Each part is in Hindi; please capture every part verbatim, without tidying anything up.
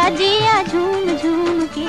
डोला जिया झूम झूम के।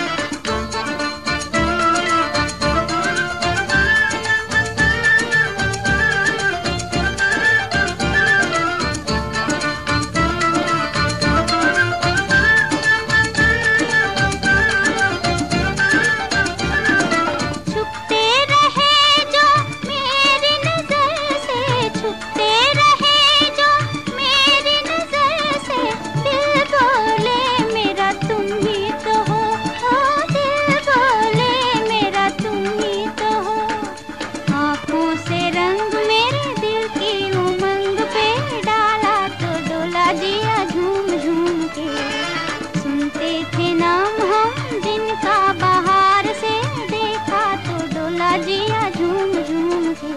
सुनते थे नाम हम जिनका बाहर से देखा तो डोला जिया झूम झूम के।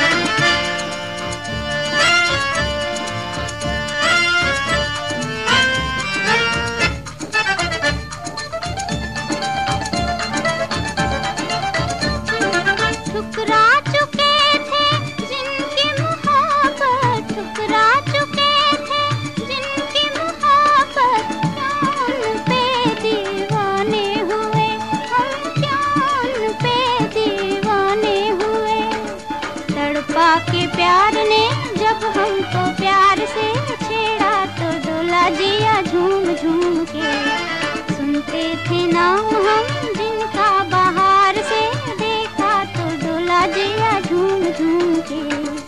ठुकरा चुके थे जिनकी मुहाबत, ठुकरा चुके थे जिनकी मुहाबत, क्या उन पे दीवाने हुए हम, क्या उन पे दीवाने हुए। तड़पा के प्यार ने जब हमको प्यार से छेड़ा तो डोला जिया झूम झूम के। सुनते थे नाम हम जिनका बाहर से देखा तो डोला जिया झूम झूम के।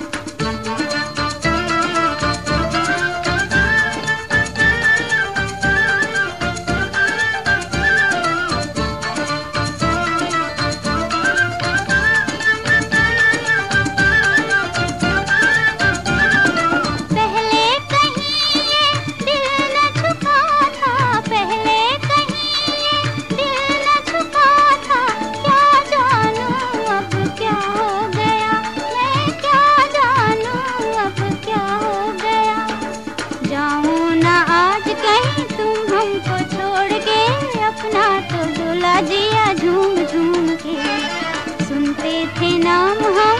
हमको छोड़ के अपना तो डोला जिया झूम झूम के। सुनते थे नाम हम